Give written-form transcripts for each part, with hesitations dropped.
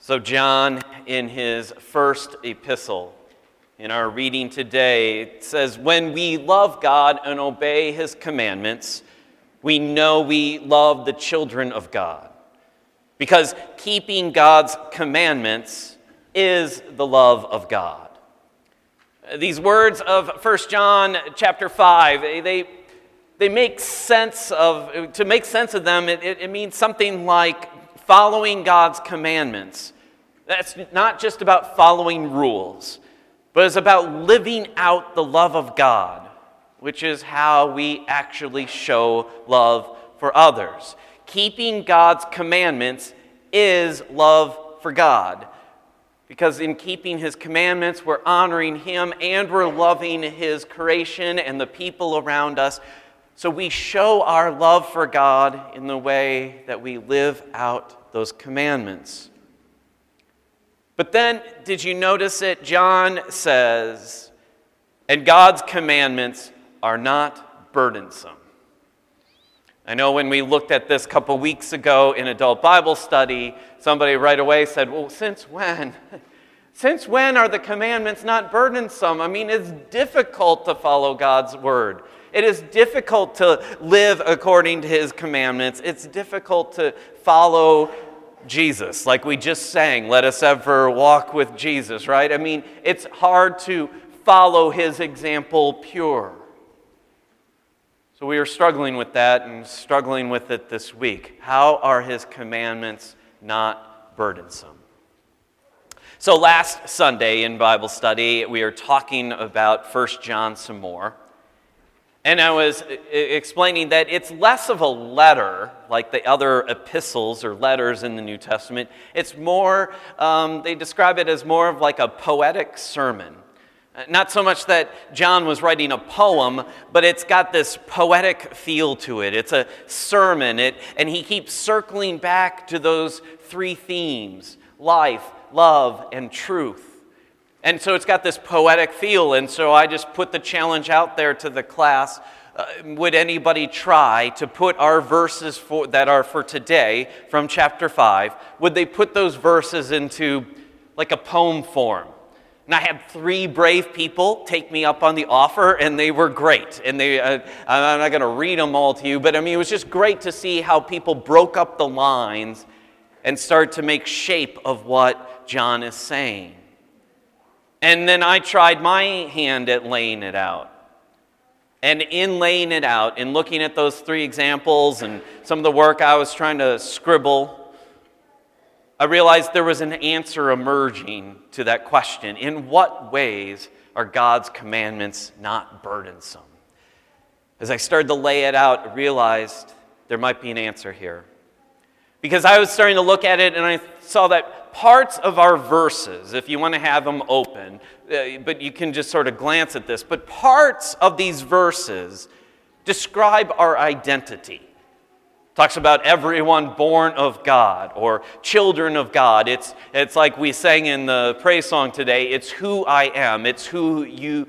So John, in his first epistle, in our reading today, it says, when we love God and obey his commandments, we know we love the children of God. Because keeping God's commandments is the love of God. These words of 1 John chapter 5, they make sense of, to make sense of them, it means something like following God's commandments. That's not just about following rules, but it's about living out the love of God, which is how we actually show love for others. Keeping God's commandments is love for God, because in keeping his commandments, we're honoring him and we're loving his creation and the people around us. So we show our love for God in the way that we live out those commandments. But then, did you notice it? John says, and God's commandments are not burdensome. I know when we looked at this a couple weeks ago in adult Bible study, somebody right away said, well, since when? Since when are the commandments not burdensome? I mean, it's difficult to follow God's word. It is difficult to live according to his commandments. It's difficult to follow Jesus, like we just sang, let us ever walk with Jesus, right? I mean, it's hard to follow his example pure. So we are struggling with that and struggling with it this week. How are his commandments not burdensome? So last Sunday in Bible study, we are talking about 1 John some more. And I was explaining that it's less of a letter like the other epistles or letters in the New Testament. It's more, they describe it as more of like a poetic sermon. Not so much that John was writing a poem, but it's got this poetic feel to it. It's a sermon, and he keeps circling back to those three themes: life, love, and truth. And so it's got this poetic feel, and so I just put the challenge out there to the class. Would anybody try to put our verses that are for today from chapter 5, would they put those verses into like a poem form? And I had 3 brave people take me up on the offer, and they were great. And I'm not going to read them all to you, but I mean, it was just great to see how people broke up the lines and start to make shape of what John is saying. And then I tried my hand at laying it out. And in laying it out, in looking at those 3 examples and some of the work I was trying to scribble, I realized there was an answer emerging to that question. In what ways are God's commandments not burdensome? As I started to lay it out, I realized there might be an answer here. Because I was starting to look at it and I saw that parts of our verses, if you want to have them open, but you can just sort of glance at this, but parts of these verses describe our identity. Talks about everyone born of God or children of God. It's like we sang in the praise song today, it's who I am, it's who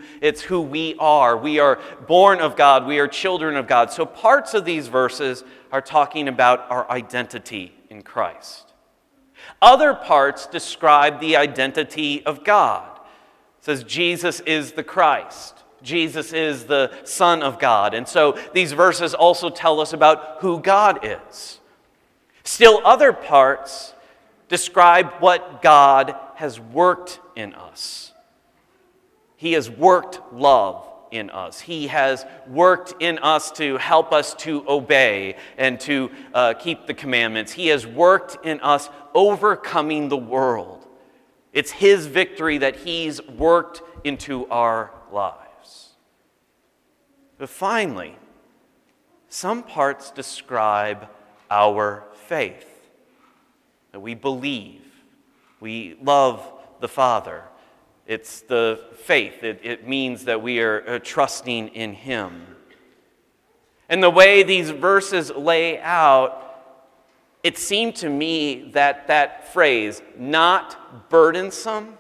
we are. We are born of God, we are children of God. So parts of these verses are talking about our identity in Christ. Other parts describe the identity of God. It says Jesus is the Christ. Jesus is the Son of God. And so these verses also tell us about who God is. Still other parts describe what God has worked in us. He has worked love in us. He has worked in us to help us to obey and to keep the commandments. He has worked in us overcoming the world. It's his victory that he's worked into our lives. But finally, some parts describe our faith. That we believe. We love the Father. It's the faith. It means that we are trusting in him. And the way these verses lay out, it seemed to me that phrase, not burdensome,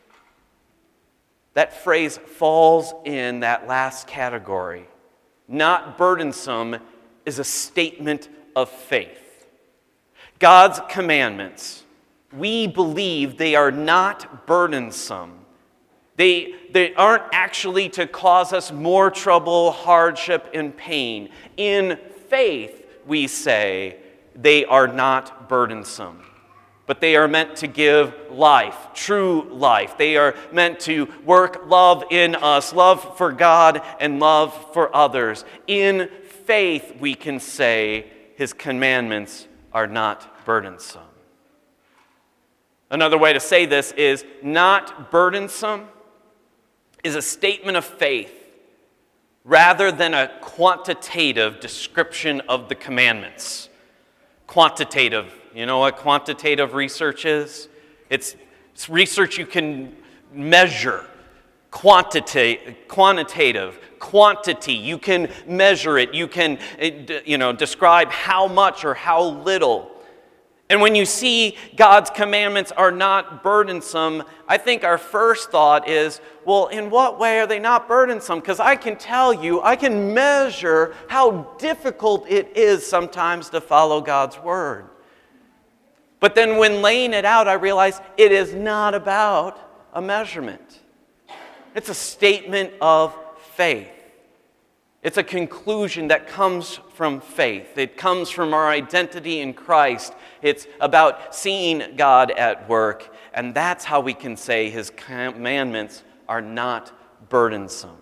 that phrase falls in that last category. Not burdensome is a statement of faith. God's commandments, we believe they are not burdensome. They aren't actually to cause us more trouble, hardship, and pain. In faith, we say they are not burdensome. But they are meant to give life, true life. They are meant to work love in us, love for God and love for others. In faith, we can say his commandments are not burdensome. Another way to say this is not burdensome is a statement of faith rather than a quantitative description of the commandments. Quantitative. You know what quantitative research is? It's research you can measure. Quantitative, quantity. You can measure it. You can, describe how much or how little. And when you see God's commandments are not burdensome, I think our first thought is, well, in what way are they not burdensome? Because I can tell you, I can measure how difficult it is sometimes to follow God's word. But then when laying it out, I realize it is not about a measurement. It's a statement of faith. It's a conclusion that comes from faith. It comes from our identity in Christ. It's about seeing God at work. And that's how we can say his commandments are not burdensome.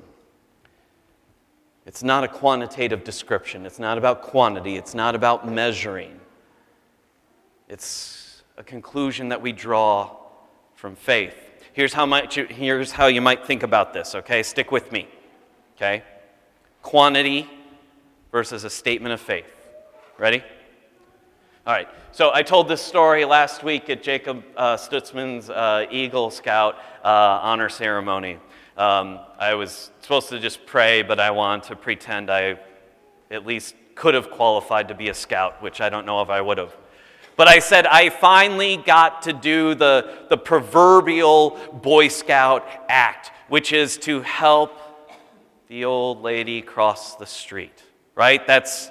It's not a quantitative description. It's not about quantity. It's not about measuring. It's a conclusion that we draw from faith. Here's how you might think about this, okay? Stick with me, okay? Quantity versus a statement of faith. Ready? All right. So I told this story last week at Jacob Stutzman's Eagle Scout honor ceremony. I was supposed to just pray, but I wanted to pretend I at least could have qualified to be a scout, which I don't know if I would have. But I said I finally got to do the proverbial Boy Scout act, which is to help the old lady cross the street, right?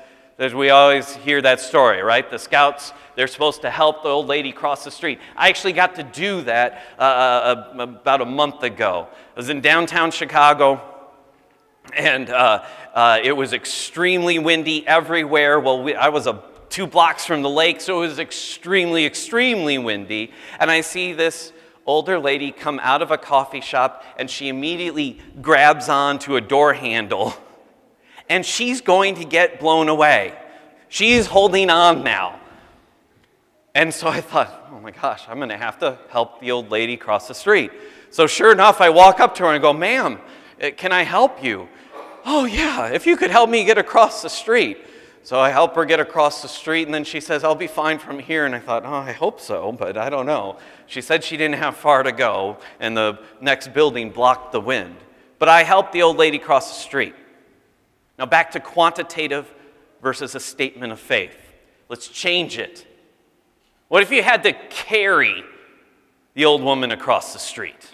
We always hear that story, right? The scouts, they're supposed to help the old lady cross the street. I actually got to do that about a month ago. I was in downtown Chicago, and it was extremely windy everywhere. Well, I was 2 blocks from the lake, so it was extremely, extremely windy. And I see this older lady come out of a coffee shop, and she immediately grabs onto a door handle, and she's going to get blown away. She's holding on now. And so I thought, oh my gosh, I'm going to have to help the old lady cross the street. So sure enough, I walk up to her and go, ma'am, can I help you? Oh yeah, if you could help me get across the street. So I help her get across the street, and then she says, I'll be fine from here. And I thought, oh, I hope so, but I don't know. She said she didn't have far to go, and the next building blocked the wind. But I helped the old lady cross the street. Now back to quantitative versus a statement of faith. Let's change it. What if you had to carry the old woman across the street?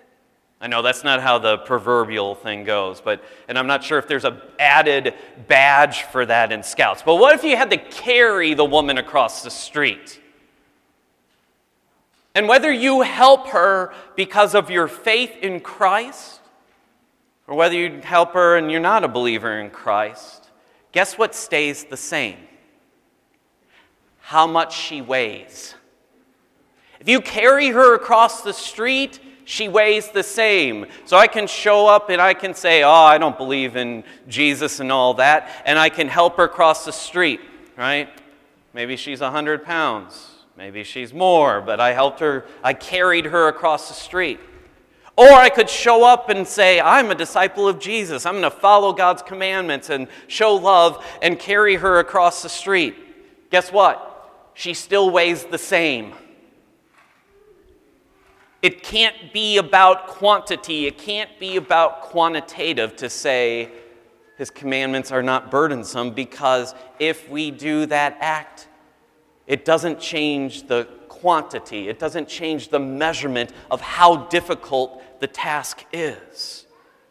I know that's not how the proverbial thing goes, and I'm not sure if there's an added badge for that in Scouts. But what if you had to carry the woman across the street? And whether you help her because of your faith in Christ, or whether you help her and you're not a believer in Christ, guess what stays the same? How much she weighs. If you carry her across the street, she weighs the same. So I can show up and I can say, oh, I don't believe in Jesus and all that, and I can help her cross the street, right? Maybe she's 100 pounds. Maybe she's more, but I carried her across the street. Or I could show up and say, I'm a disciple of Jesus. I'm going to follow God's commandments and show love and carry her across the street. Guess what? She still weighs the same. It can't be about quantity. It can't be about quantitative to say his commandments are not burdensome, because if we do that act, it doesn't change the quantity. It doesn't change the measurement of how difficult the task is.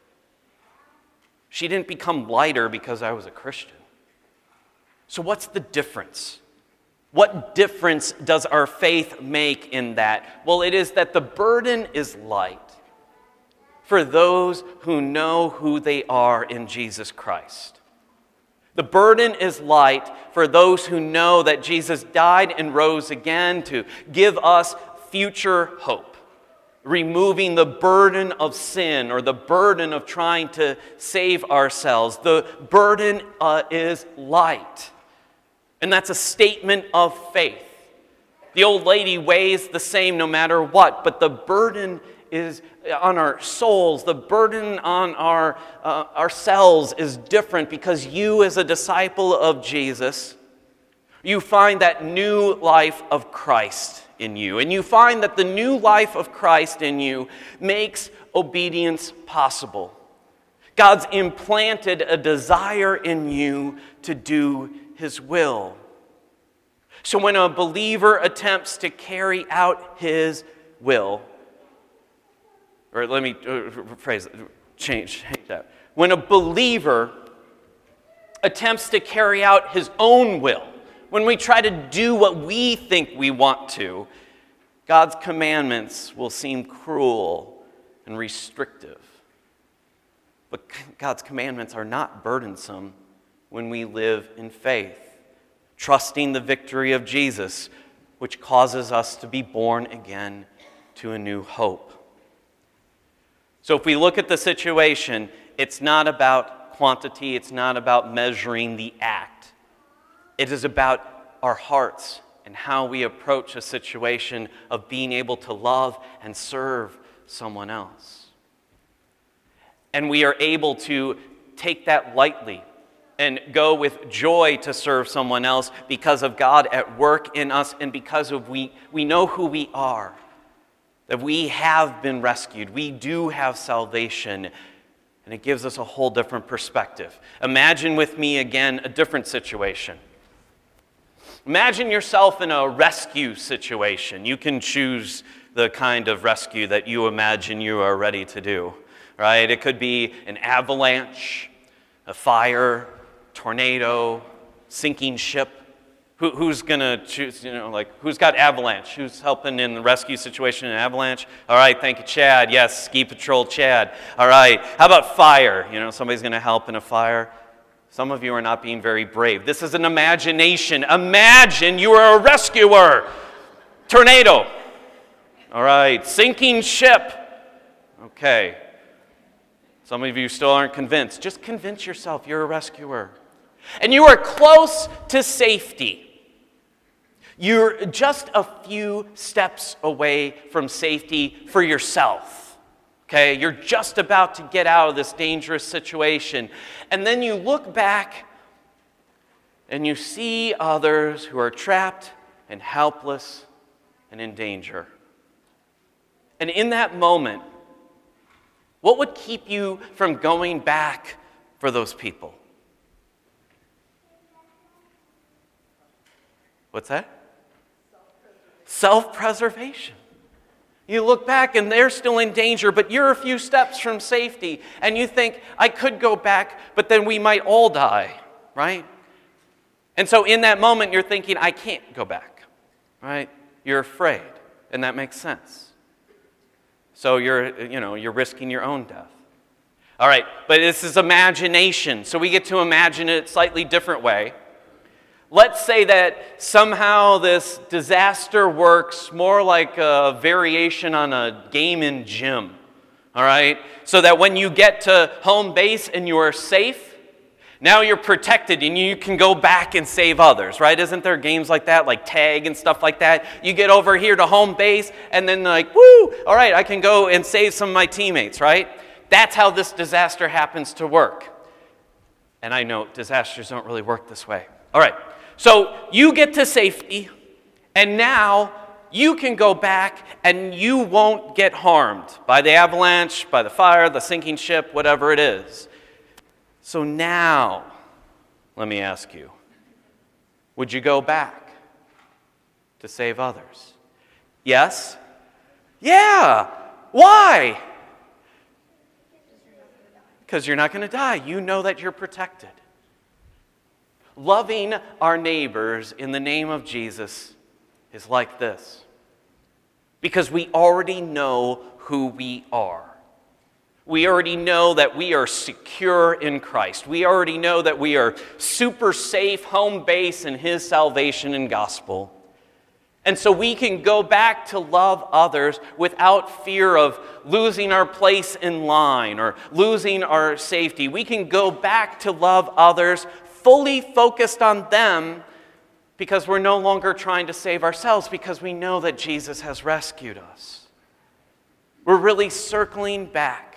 She didn't become lighter because I was a Christian. So what's the difference? What difference does our faith make in that? Well, it is that the burden is light for those who know who they are in Jesus Christ. The burden is light for those who know that Jesus died and rose again to give us future hope, removing the burden of sin or the burden of trying to save ourselves. The burden is light. And that's a statement of faith. The old lady weighs the same no matter what, but the burden is on our souls, the burden on ourselves is different because you, as a disciple of Jesus, you find that new life of Christ in you. And you find that the new life of Christ in you makes obedience possible. God's implanted a desire in you to do His will. So when a believer attempts to carry out his will, or let me change that. When a believer attempts to carry out his own will, when we try to do what we think we want to, God's commandments will seem cruel and restrictive. But God's commandments are not burdensome when we live in faith, trusting the victory of Jesus, which causes us to be born again to a new hope. So if we look at the situation, it's not about quantity, it's not about measuring the act. It is about our hearts and how we approach a situation of being able to love and serve someone else. And we are able to take that lightly and go with joy to serve someone else because of God at work in us and because of we know who we are, that we have been rescued. We do have salvation, and it gives us a whole different perspective. Imagine with me again a different situation. Imagine yourself in a rescue situation. You can choose the kind of rescue that you imagine you are ready to do, right? It could be an avalanche, a fire, tornado, sinking ship. Who's going to choose, who's got avalanche? Who's helping in the rescue situation in avalanche? All right, thank you, Chad. Yes, Ski Patrol Chad. All right, how about fire? Somebody's going to help in a fire. Some of you are not being very brave. This is an imagination. Imagine you are a rescuer. Tornado. All right, sinking ship. Okay. Some of you still aren't convinced. Just convince yourself you're a rescuer. And you are close to safety. You're just a few steps away from safety for yourself. Okay, you're just about to get out of this dangerous situation. And then you look back and you see others who are trapped and helpless and in danger. And in that moment, what would keep you from going back for those people? What's that? Self-preservation. You look back and they're still in danger, but you're a few steps from safety, and you think, I could go back, but then we might all die, right? And so in that moment, you're thinking, I can't go back, right? You're afraid, and that makes sense. So you're risking your own death. All right, but this is imagination, so we get to imagine it a slightly different way. Let's say that somehow this disaster works more like a variation on a game in gym, all right? So that when you get to home base and you are safe, now you're protected and you can go back and save others, right? Isn't there games like that, like tag and stuff like that? You get over here to home base and then woo, all right, I can go and save some of my teammates, right? That's how this disaster happens to work. And I know disasters don't really work this way. All right. So you get to safety, and now you can go back and you won't get harmed by the avalanche, by the fire, the sinking ship, whatever it is. So now, let me ask you, would you go back to save others? Yes? Yeah. Why? Because you're not going to die. You know that you're protected. Loving our neighbors in the name of Jesus is like this. Because we already know who we are. We already know that we are secure in Christ. We already know that we are super safe, home base in His salvation and gospel. And so we can go back to love others without fear of losing our place in line or losing our safety. We can go back to love others fully focused on them because we're no longer trying to save ourselves, because we know that Jesus has rescued us. We're really circling back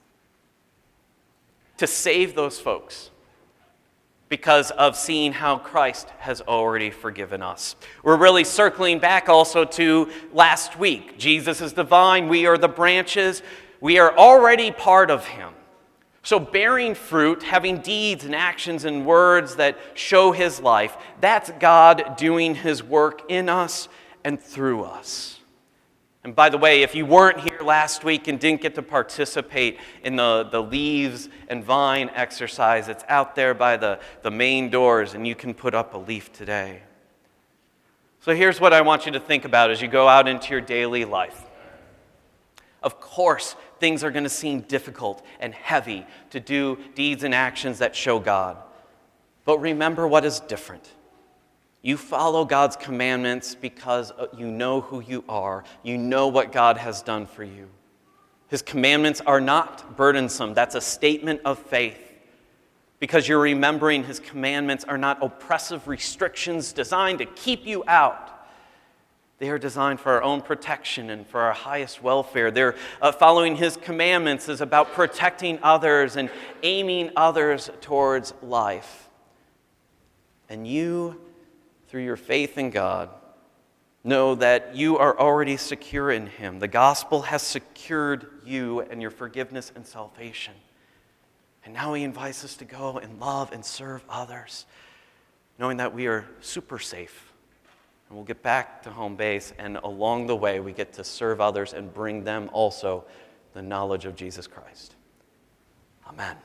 to save those folks because of seeing how Christ has already forgiven us. We're really circling back also to last week. Jesus is the vine, we are the branches. We are already part of Him. So bearing fruit, having deeds and actions and words that show His life, that's God doing His work in us and through us. And by the way, if you weren't here last week and didn't get to participate in the leaves and vine exercise, it's out there by the main doors, and you can put up a leaf today. So here's what I want you to think about as you go out into your daily life. Of course, things are going to seem difficult and heavy to do deeds and actions that show God. But remember what is different. You follow God's commandments because you know who you are. You know what God has done for you. His commandments are not burdensome. That's a statement of faith. Because you're remembering His commandments are not oppressive restrictions designed to keep you out. They are designed for our own protection and for our highest welfare. Following His commandments is about protecting others and aiming others towards life. And you, through your faith in God, know that you are already secure in Him. The gospel has secured you and your forgiveness and salvation. And now He invites us to go and love and serve others, knowing that we are super safe. And we'll get back to home base, and along the way we get to serve others and bring them also the knowledge of Jesus Christ. Amen.